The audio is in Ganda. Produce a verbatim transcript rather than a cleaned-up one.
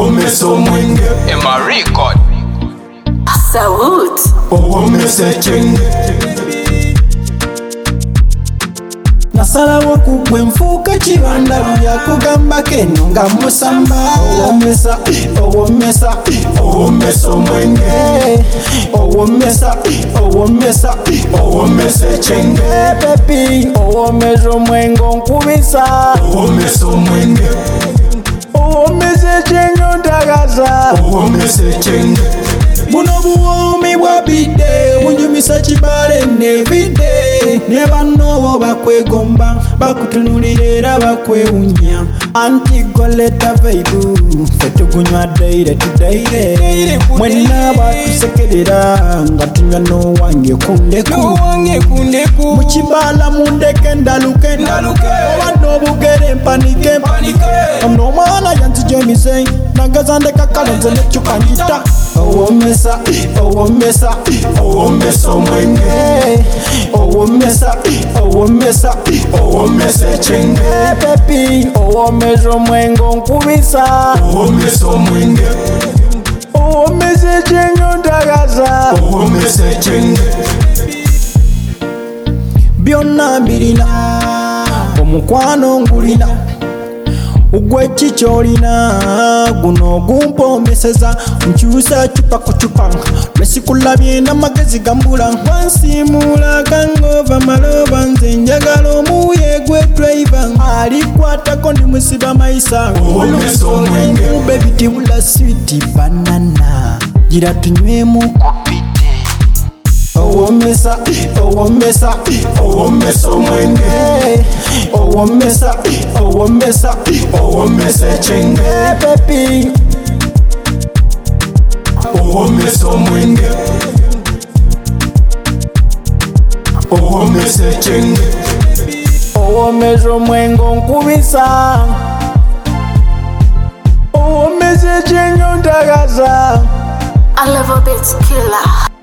owomesa omwenge Emma record. Salute. owomesa ekyenge nasalawo kugwe nfuuka kibanda lyakugamba keno nga musamba owomesa owomesa owomesa omwenge owomesa owomesa owomesa ekyenge pepi owomesa omwenge onkubisa owomesa omwenge owomesa ekyenge ontagaza owomesa ekyenge buno buwoomi bwabidde bunyumisa kibale nebidde ne bannobo bakwegomba bakutunulira era bakwewunya antigoleta vaibu fe tugunywa daire tudaire mwenna batusekerera nga tunywa n'owange kundeku mukibala mundeke ndaluke obadde obugere empanike ono omwana yanzija emize nagaza ndeka kalonze nekyuka njita owomesa owomesa owomesa omwenge owomesa owomesa owomesa ekyenge pepi owomesa omwenge onkubisa owomesa omwenge owomesa ekyenge ontagaza owomesa ekyenge byonna mbirina omukwano ngulina ugwe kyolina guno gumpombeseza nkyusa cupa ku cupa lwesikulabye n'amagezi gambula wansimula kangova maloba nze njagala omuye gwe driver alikwatako ndi musiba mayisa owomesa omwenge bebitibula switi banana gira tunywemu kopite owomesa owomesa owomesa omwenge owomesa owomesa owomesa ekyenge pepi owomesa omwenge owomesa ekyenge owomesa omwenge onkubisa owomesa ekyenge ontagaza I love a bit killer.